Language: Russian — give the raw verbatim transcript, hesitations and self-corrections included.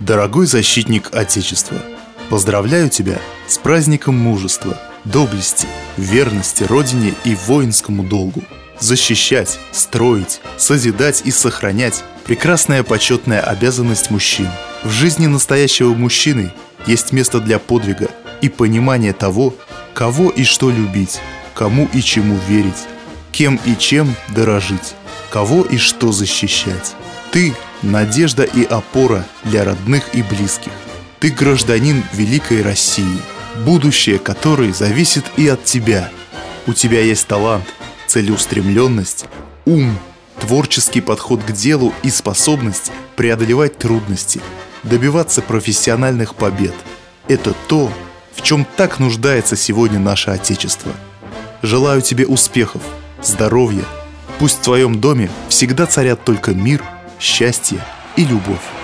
Дорогой защитник Отечества, поздравляю тебя с праздником мужества, доблести, верности Родине и воинскому долгу. Защищать, строить, созидать и сохранять – прекрасная почетная обязанность мужчин. В жизни настоящего мужчины есть место для подвига и понимания того, кого и что любить, кому и чему верить, кем и чем дорожить, кого и что защищать. Ты – надежда и опора для родных и близких. Ты гражданин великой России, будущее которой зависит и от тебя. У тебя есть талант, целеустремленность, ум, творческий подход к делу и способность преодолевать трудности, добиваться профессиональных побед. Это то, в чем так нуждается сегодня наше Отечество. Желаю тебе успехов, здоровья. Пусть в твоем доме всегда царят только мир, счастье и любовь.